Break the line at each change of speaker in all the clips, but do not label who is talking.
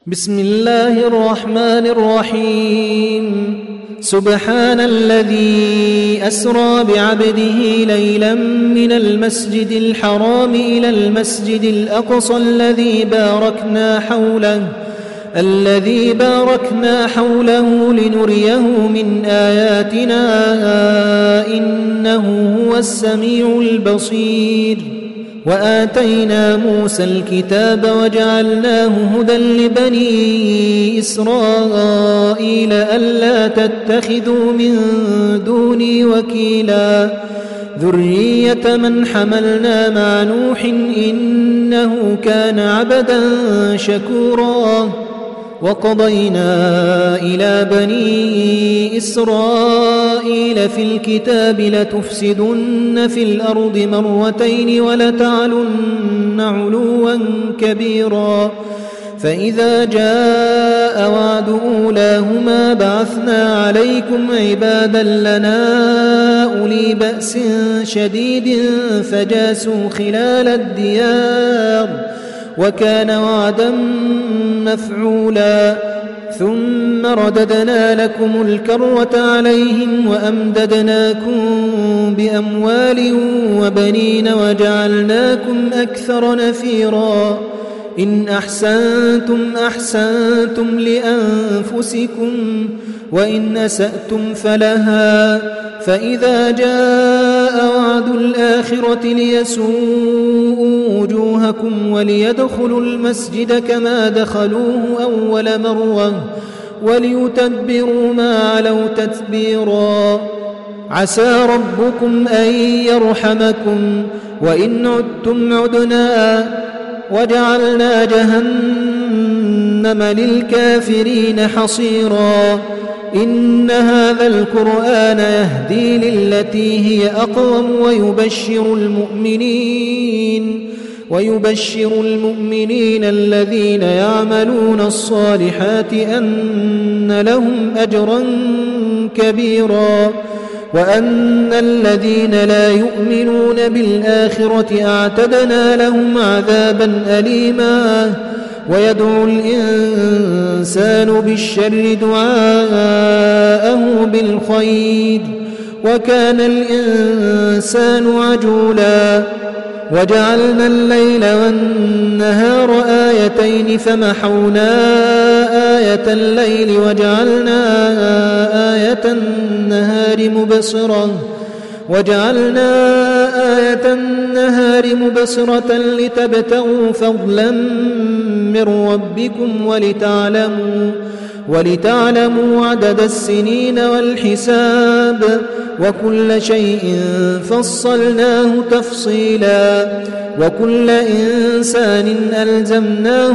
بسم الله الرحمن الرحيم. سبحان الذي أسرى بعبده ليلا من المسجد الحرام إلى المسجد الأقصى الذي باركنا حوله لنريه من آياتنا إنه هو السميع البصير. وآتينا موسى الكتاب وجعلناه هدى لبني إسرائيل ألا تتخذوا من دوني وكيلا ذرية من حملنا مع نوح إنه كان عبدا شكورا. وقضينا إلى بني إسرائيل في الكتاب لتفسدن في الأرض مرتين ولتعلن علوا كبيرا. فإذا جاء وعد أولاهما بعثنا عليكم عبادا لنا أولي بأس شديد فجاسوا خلال الديار وكان وعدا مفعولا. ثم رددنا لكم الكرة عليهم وأمددناكم بأموال وبنين وجعلناكم أكثر نفيرا. إن أحسنتم أحسنتم لأنفسكم وإن أسأتم فلها. فإذا جاء وعد الآخرة ليسوءوا وجوهكم وليدخلوا المسجد كما دخلوه أول مرة وليتبروا ما علوا تتبيرا. عسى ربكم أن يرحمكم وإن عدتم عدنا وجعلنا جهنم للكافرين حصيرا. إن هذا القرآن يهدي للتي هي أقوم ويبشر المؤمنين الذين يعملون الصالحات أن لهم أجرا كبيرا وأن الذين لا يؤمنون بالآخرة أعتدنا لهم عذابا أليما. ويدعو الإنسان بالشر دعاءه بالخير وكان الإنسان عجولا. وجعلنا الليل والنهار آيتين فمحونا آية الليل وجعلنا آية النهار مبصرة لتبتغوا فضلا من ربكم ولتعلموا عدد السنين والحساب وكل شيء فصلناه تفصيلا. وكل إنسان ألزمناه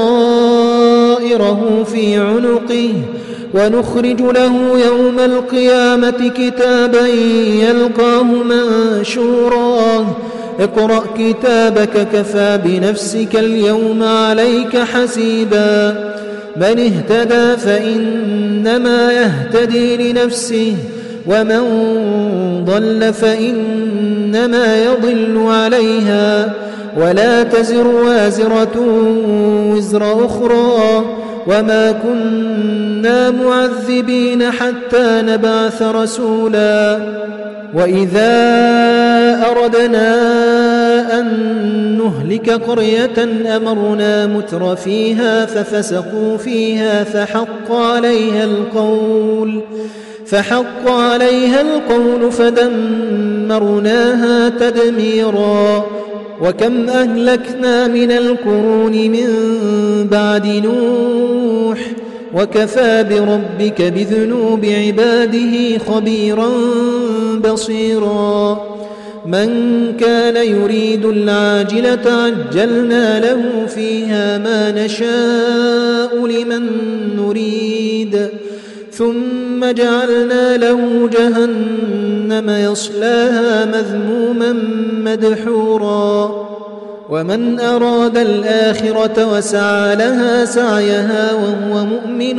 طائره في عنقه ونخرج له يوم القيامة كتابا يلقاه منشورا. اقرأ كتابك كفى بنفسك اليوم عليك حسيبا. من اهتدى فإنما يهتدي لنفسه ومن ضل فإنما يضل عليها ولا تزر وازرة وزر أخرى وما كنا معذبين حتى نبعث رسولا. وإذا أردنا أن نهلك قرية أمرنا متر فيها ففسقوا فيها فحق عليها القول فدمرناها تدميرا. وكم أهلكنا من القرون من بعد نوح وكفى بربك بذنوب عباده خبيرا بصيرا. من كان يريد العاجلة عجلنا له فيها ما نشاء لمن نريد ثم جعلنا له جهنم يصلاها مذموما مدحورا. ومن أراد الآخرة وسعى لها سعيها وهو مؤمن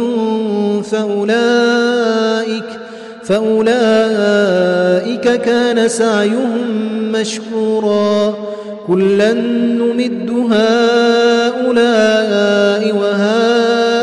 فأولئك كان سعيهم مشكورا. كلا نمد هؤلاء وهؤلاء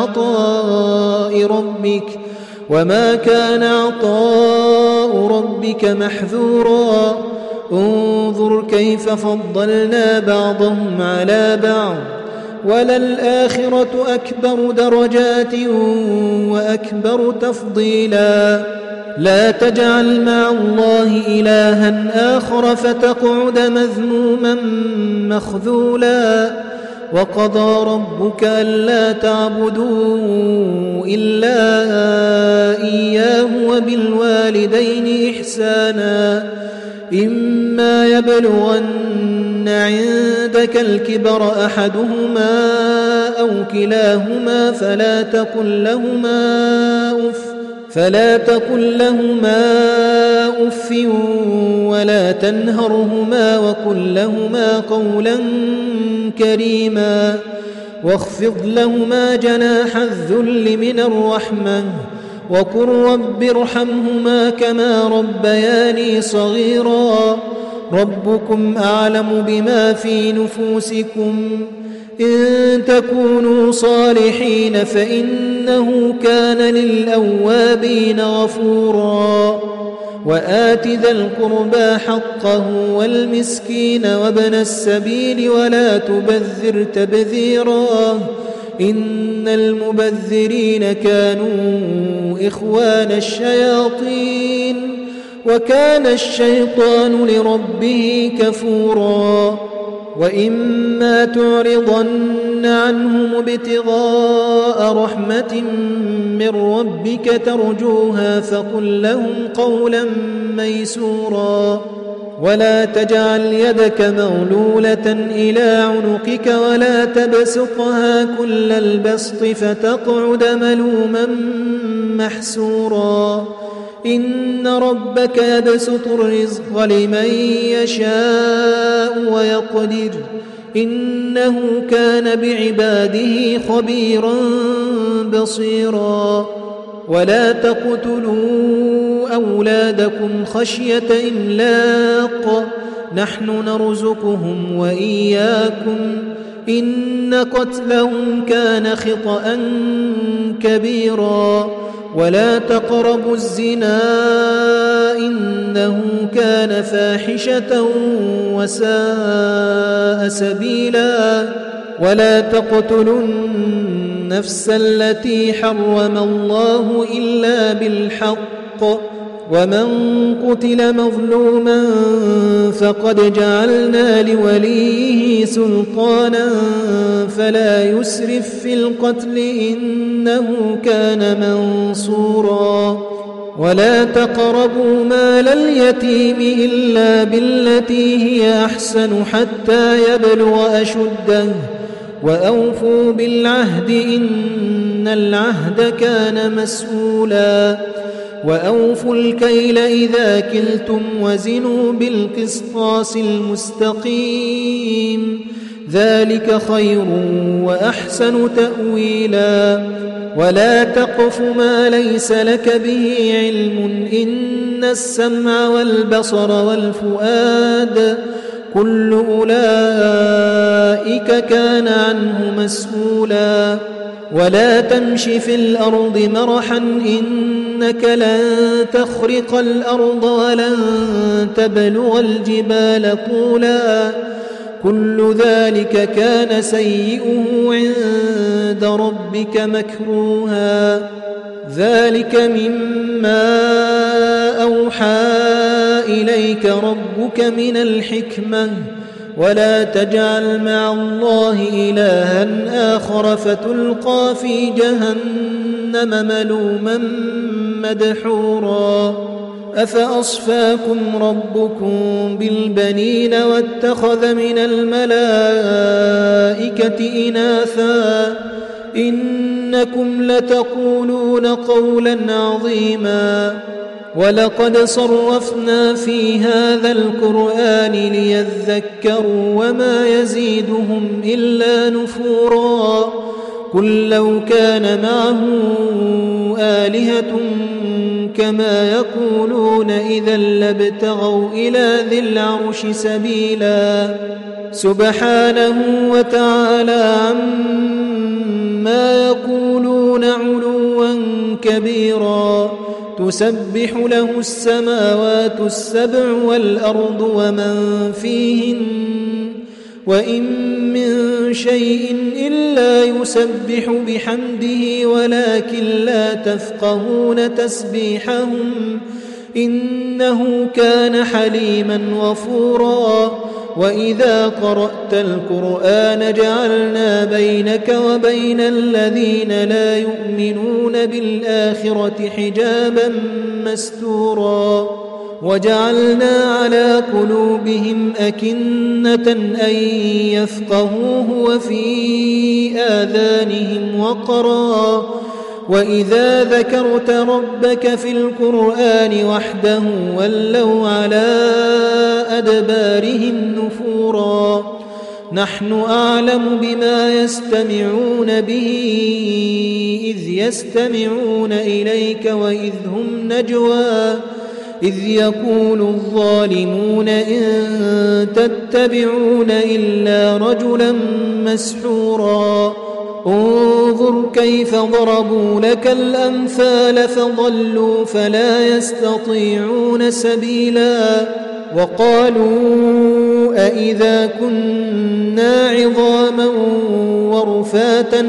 كان عطاء ربك محذورا انظر كيف فضلنا بعضهم على بعض وللآخرة أكبر درجات وأكبر تفضيلا لا تجعل مع الله إلها آخر فتقعد مذموما مخذولا وقضى ربك ألا تعبدوا إلا إياه وبالوالدين إحسانا إما يبلغن عندك الكبر أحدهما أو كلاهما فلا تقل لهما أف ولا تنهرهما وقل لهما قولا كريما واخفض لهما جناح الذل من الرحمة وقل رب ارحمهما كما ربياني صغيرا ربكم أعلم بما في نفوسكم إن تكونوا صالحين فإنه كان للأوابين غفورا وآت ذا القربى حقه والمسكين وابن السبيل ولا تبذر تبذيرا إن المبذرين كانوا إخوان الشياطين وكان الشيطان لربه كفورا وإما تعرضن عنهم ابتغاء رحمة من ربك ترجوها فقل لهم قولا ميسورا ولا تجعل يدك مغلولة إلى عنقك ولا تبسطها كل البسط فتقعد ملوما محسورا إن ربك يبسط الرزق لمن يشاء ويقدر إنه كان بعباده خبيرا بصيرا ولا تقتلوا أولادكم خشية إملاق نحن نرزقهم وإياكم إن قتلهم كان خطأ كبيرا ولا تقربوا الزنا إنه كان فاحشة وساء سبيلا ولا تقتلوا النفس التي حرم الله إلا بالحق ومن قتل مظلوما فقد جعلنا لوليه سلطانا فلا يسرف في القتل إنه كان منصورا ولا تقربوا مال اليتيم إلا بالتي هي أحسن حتى يبلغ أشده وأوفوا بالعهد إن العهد كان مسؤولا وأوفوا الكيل إذا كلتم وزنوا بالقسطاس المستقيم ذلك خير وأحسن تأويلا ولا تقف ما ليس لك به علم إن السمع والبصر والفؤاد كل أولئك كان عنه مسؤولا ولا تمش في الأرض مرحا إنك لن تخرق الأرض ولن تبلغ الجبال طولا كل ذلك كان سيئه عند ربك مكروها ذلك مما أوحى إليك ربك من الحكمة ولا تجعل مع الله إلها آخر فتلقى في جهنم ملوما مدحورا أفأصفاكم ربكم بالبنين واتخذ من الملائكة إناثا إنكم لتقولون قولا عظيما ولقد صرفنا في هذا القرآن ليذكروا وما يزيدهم إلا نفورا قل لو كان معه آلهة كما يقولون إذا لابتغوا إلى ذي العرش سبيلا سبحانه وتعالى عما يقولون كبيرا تسبح له السماوات السبع والأرض ومن فيهن وإن من شيء إلا يسبح بحمده ولكن لا تفقهون تسبيحهم إنه كان حليما غفورا وإذا قرأت القرآن جعلنا بينك وبين الذين لا يؤمنون بالآخرة حجابا مستورا وجعلنا على قلوبهم أكنة أن يفقهوه وفي آذانهم وقرا وإذا ذكرت ربك في القرآن وحده ولوا على أدبارهم نفورا نحن أعلم بما يستمعون به إذ يستمعون إليك وإذ هم نجوى إذ يقول الظالمون إن تتبعون إلا رجلا مسحورا انظر كيف ضربوا لك الأمثال فضلوا فلا يستطيعون سبيلا وقالوا أئذا كنا عظاما ورفاتا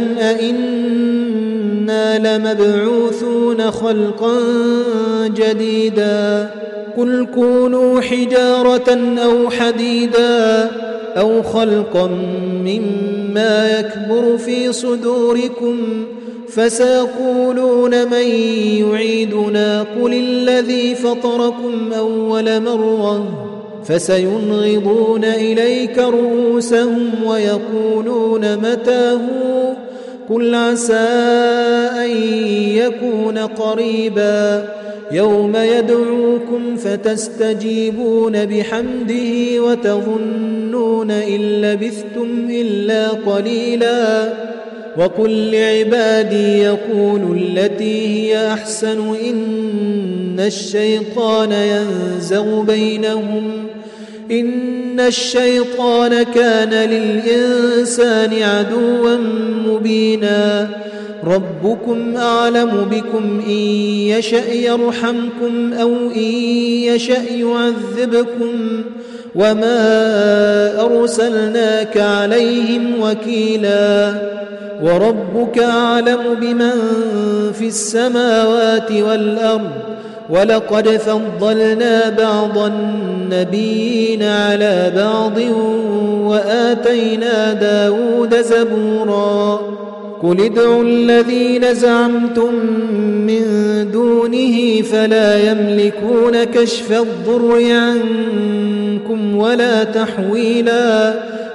أئنا لمبعوثون خلقا جديدا قل كونوا حجارة أو حديدا أو خلقا مما يكبر في صدوركم فسيقولون من يعيدنا قل الذي فطركم أول مرة فسينغضون إليك رؤوسهم ويقولون متى هو قل عسى أن يكون قريبا يوم يدعوكم فتستجيبون بحمده وتظنون إن لبثتم إلا قليلا وقل لعبادي يقولوا التي هي أحسن إن الشيطان ينزغ بينهم إن الشيطان كان للإنسان عدوا مبينا ربكم أعلم بكم إن يشأ يرحمكم أو إن يشأ يعذبكم وما أرسلناك عليهم وكيلا وربك أعلم بمن في السماوات والأرض ولقد فضلنا بعض النبيين على بعض وآتينا داود زبورا قل ادعوا الذين زعمتم من دونه فلا يملكون كشف الضر عنكم ولا تحويلا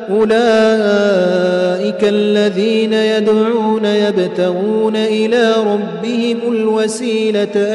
أولئك الذين يدعون يبتغون إلى ربهم الوسيلة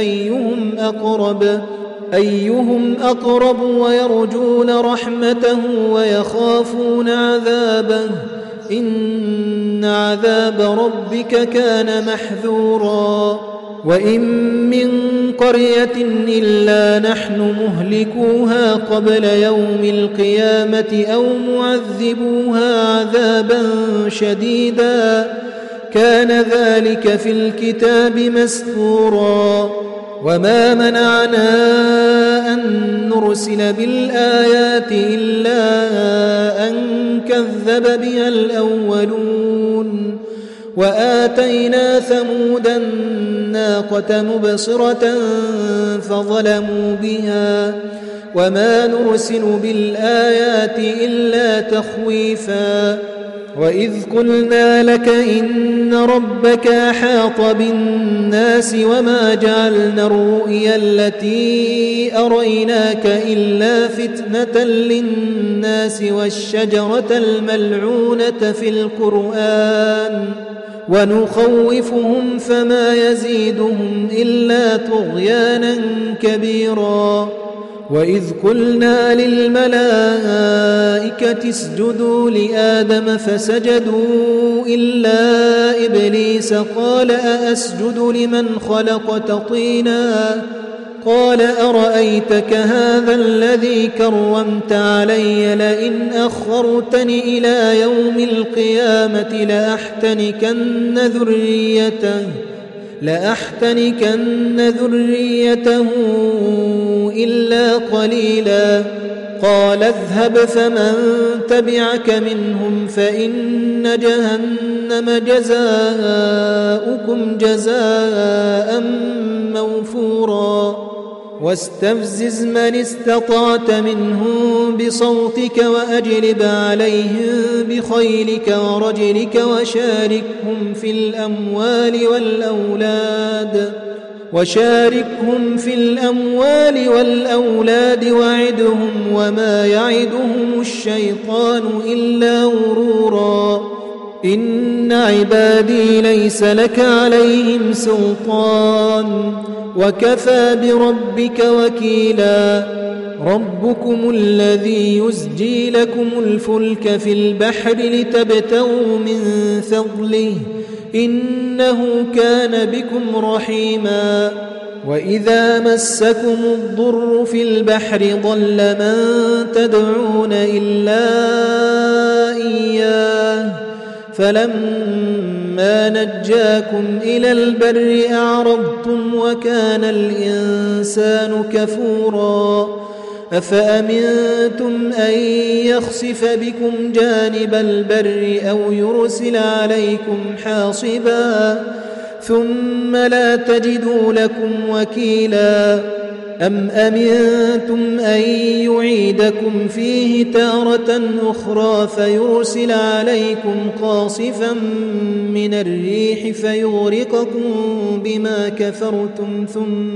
أيهم أقرب ويرجون رحمته ويخافون عذابه إن عذاب ربك كان محذورا وإن من قرية إلا نحن مهلكوها قبل يوم القيامة أو معذبوها عذابا شديدا كان ذلك في الكتاب مسطورا وما منعنا أن نرسل بالآيات إلا أن كذب بها الأولون وآتينا ثمود الناقة مبصرة فظلموا بها وما نرسل بالآيات إلا تخويفا وإذ قلنا لك إن ربك أحاط بالناس وما جعلنا الرؤيا التي أريناك إلا فتنة للناس والشجرة الملعونة في القرآن ونخوفهم فما يزيدهم إلا طغيانا كبيرا وإذ قلنا للملائكة اسجدوا لآدم فسجدوا إلا إبليس قال أأسجد لمن خلقت طينا قال أرأيتك هذا الذي كرمت علي لئن أخرتني إلى يوم القيامة لأحتنكن ذريته لأحتنكن ذريته إلا قليلا قال اذهب فمن تبعك منهم فإن جهنم جزاؤكم جزاء موفورا واستفزز من استطعت منهم بصوتك وأجلب عليهم بخيلك ورجلك وشاركهم في الأموال والأولاد وعدهم وما يعدهم الشيطان إلا غرورا إن عبادي ليس لك عليهم سلطان وكفى بربك وكيلا ربكم الذي يزجي لكم الفلك في البحر لتبتغوا من فضله إنه كان بكم رحيما وإذا مسكم الضر في البحر ضل من تدعون إلا إياه فلما نجاكم إلى البر أعرضتم وكان الإنسان كفورا أفأمنتم أن يخسف بكم جانب البر أو يرسل عليكم حاصبا ثم لا تجدوا لكم وكيلا أم أمنتم أن يعيدكم فيه تارة أخرى فيرسل عليكم قاصفا من الريح فيغرقكم بما كفرتم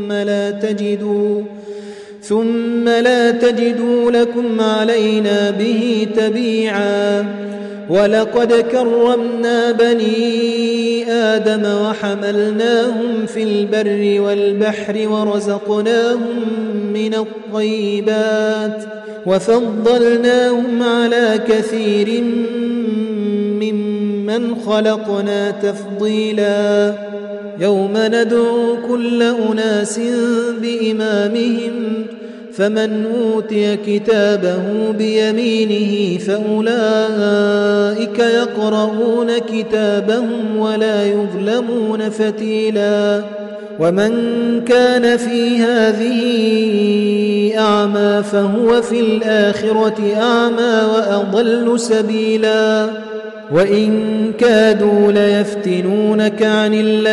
ثم لا تجدوا لكم علينا به تبيعا ولقد كرمنا بني آدم وحملناهم في البر والبحر ورزقناهم من الطيبات وفضلناهم على كثير ممن خلقنا تفضيلا يوم ندعو كل أناس بإمامهم فمن أوتي كتابه بيمينه فأولئك يقرؤون كتابهم ولا يظلمون فتيلا ومن كان في هذه أعمى فهو في الآخرة أعمى وأضل سبيلا وإن كادوا ليفتنونك عن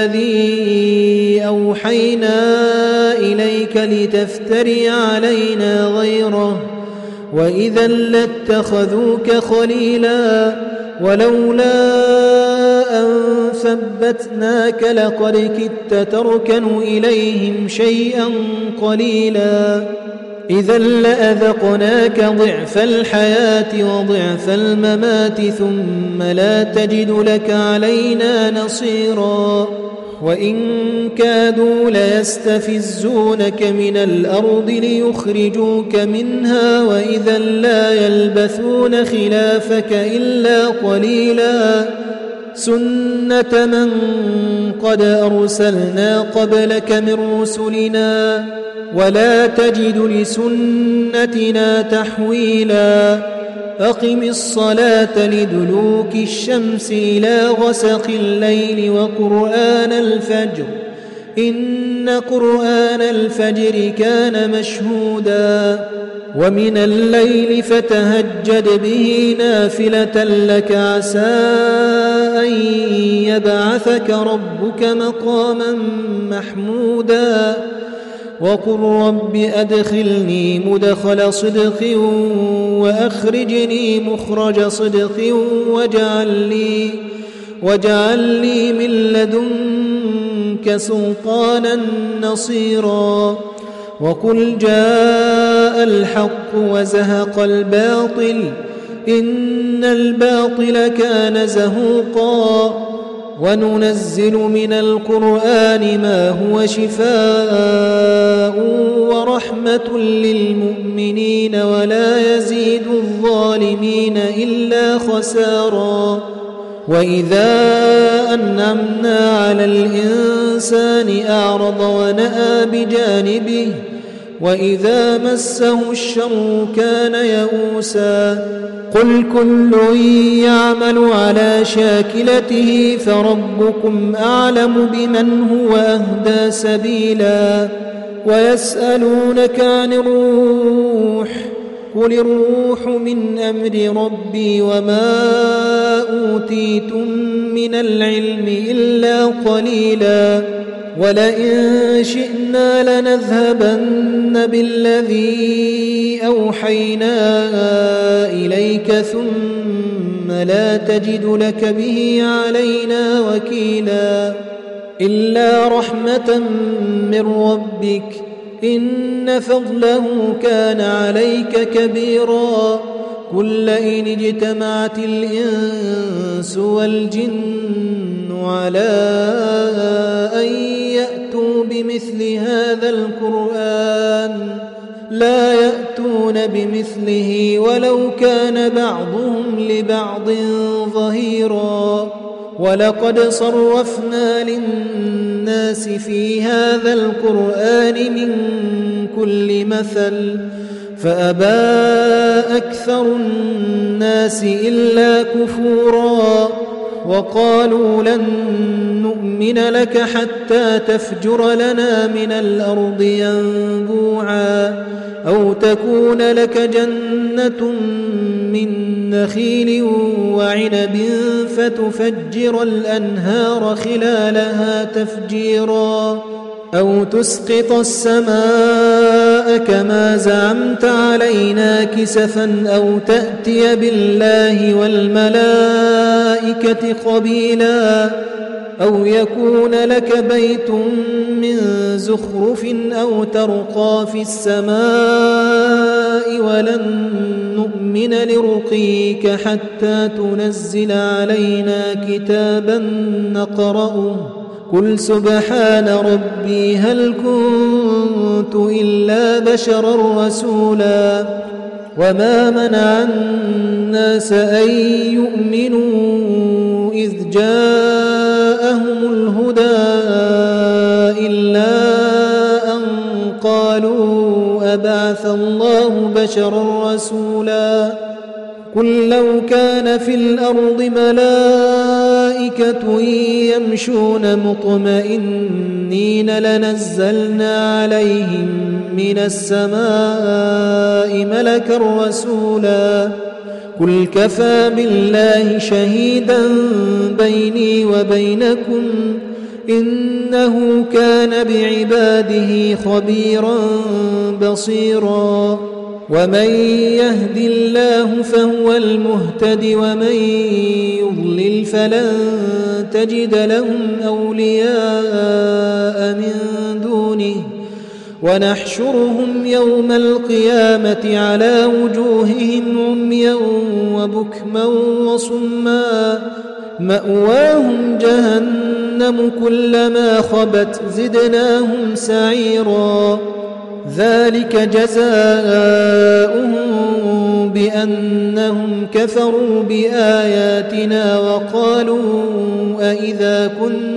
الذي أوحينا إليك لتفتري علينا غيره وإذا لاتخذوك خليلا ولولا أن ثبتناك لقد كدت تركن إليهم شيئا قليلا إذا لأذقناك ضعف الحياة وضعف الممات ثم لا تجد لك علينا نصيرا وإن كادوا ليستفزونك من الأرض ليخرجوك منها وإذا لا يلبثون خلافك إلا قليلا سنة من قد أرسلنا قبلك من رسلنا ولا تجد لسنتنا تحويلا أقم الصلاة لدلوك الشمس إلى غسق الليل وقرآن الفجر إن قرآن الفجر كان مشهودا ومن الليل فتهجد به نافلة لك عسى أن يبعثك ربك مقاما محمودا وقل رب أدخلني مدخل صدق وأخرجني مخرج صدق واجعل لي من لدنك سلطانا نصيرا وقل جاء الحق وزهق الباطل إن الباطل كان زهوقا وننزل من القرآن ما هو شفاء ورحمة للمؤمنين ولا يزيد الظالمين إلا خسارا وإذا أنعمنا على الإنسان أعرض ونأى بجانبه وإذا مسه الشر كان يئوسا قل كل يعمل على شاكلته فربكم أعلم بمن هو أهدى سبيلا ويسألونك عن الروح قل الروح من أمر ربي وما أوتيتم من العلم إلا قليلا ولئن شئنا لنذهبن بالذي أوحينا إليك ثم لا تجد لك به علينا وكيلا إلا رحمة من ربك إن فضله كان عليك كبيرا قل لئن اجتمعت الإنس والجن على أن يأتوا بمثل هذا القرآن لا يأتون بمثله ولو كان بعضهم لبعض ظهيرا ولقد صرفنا للناس في هذا القرآن من كل مثل فأبى أكثر الناس إلا كفورا وقالوا لن نؤمن لك حتى تفجر لنا من الأرض ينبوعا أو تكون لك جنة من نخيل وعنب فتفجر الأنهار خلالها تفجيرا أو تسقط السماء كما زعمت علينا كسفا أو تأتي بالله والملائكة قبيلا أو يكون لك بيت من زخرف أو ترقى في السماء ولن نؤمن لرقيك حتى تنزل علينا كتابا نقرأه قل سبحان ربي هل كنت إلا بشرا رسولا وما منع الناس أن يؤمنوا إذ جاءهم الهدى إلا أن قالوا أبعث الله بشرا رسولا قل لو كان في الأرض ملائكة يمشون مطمئنين لنزلنا عليهم من السماء ملكا رسولا قل كفى بالله شهيدا بيني وبينكم إنه كان بعباده خبيرا بصيرا ومن يهد الله فهو المهتد ومن يضلل فلن تجد لهم أولياء من دونه ونحشرهم يوم القيامة على وجوههم عميا وبكما وصما مأواهم جهنم كلما خبت زدناهم سعيرا ذلك جزاؤهم بأنهم كفروا بآياتنا وقالوا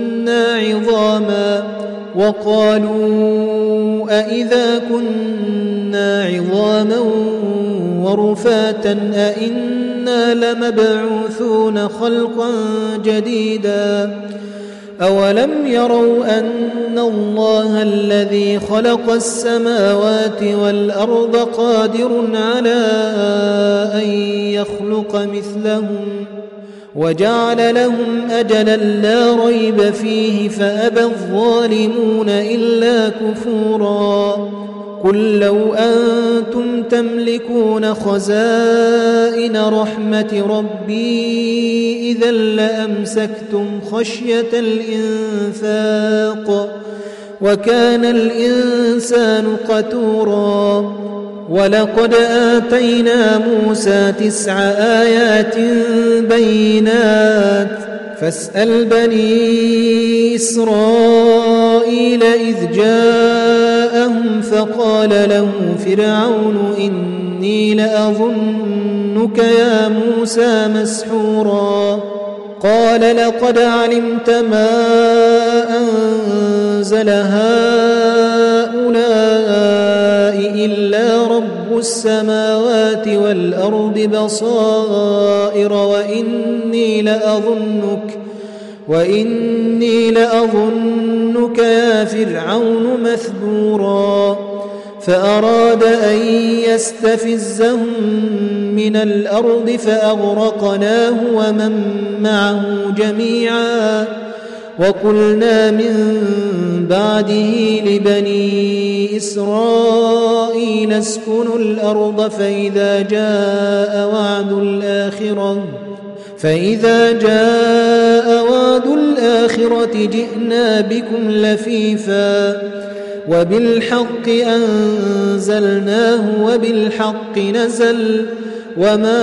أئذا كنا عظاما ورفاتا أئنا لمبعوثون خلقا جديدا أولم يروا أن الله الذي خلق السماوات والأرض قادر على أن يخلق مثلهم وجعل لهم أجلا لا ريب فيه فأبى الظالمون إلا كفورا قل لو أنتم تملكون خزائن رحمة ربي إذا لأمسكتم خشية الإنفاق وكان الإنسان قتورا ولقد آتينا موسى 9 آيات بينات فاسأل بني إسرائيل إذ جاءهم فقال له فرعون إني لأظنك يا موسى مسحورا قال لقد علمت ما أنزل هؤلاء إلا رب السماوات والأرض بصائر وإني لأظنك يا فرعون مثبورا فأراد أن يستفزهم من الأرض فأغرقناه ومن معه جميعا وقلنا من بعده لبني إسرائيل اسكنوا الأرض فإذا جاء وعد الآخرة جئنا بكم لفيفا وبالحق أنزلناه وبالحق نزل وما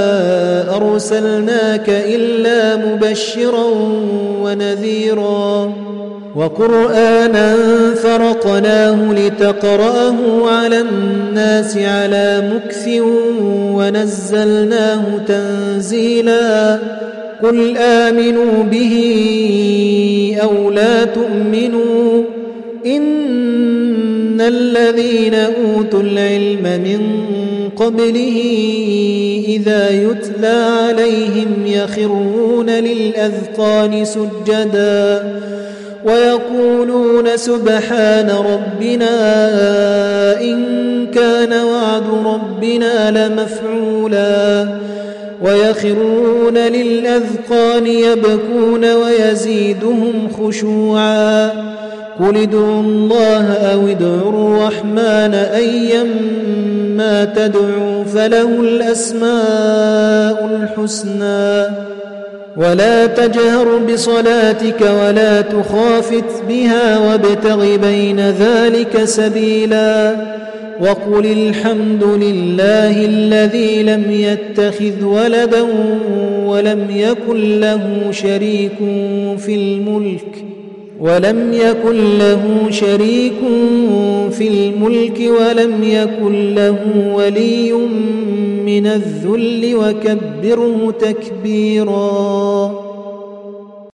أرسلناك إلا مبشرا ونذيرا وقرآنا فرقناه لتقرأه على الناس على مكث ونزلناه تنزيلا قل آمنوا به أو لا تؤمنوا إن الذين أوتوا العلم من قبله إذا يتلى عليهم يخرون للأذقان سجدا ويقولون سبحان ربنا إن كان وعد ربنا لمفعولا ويخرون للأذقان يبكون ويزيدهم خشوعا قل ادعوا الله أو ادعوا الرحمن أيما تدعوا فله الأسماء الحسنى ولا تجهر بصلاتك ولا تخافت بها وابتغ بين ذلك سبيلا وقل الحمد لله الذي لم يتخذ ولدا ولم يكن له شريك في الملك ولم يكن له ولي من الذل وكبره تكبيرا.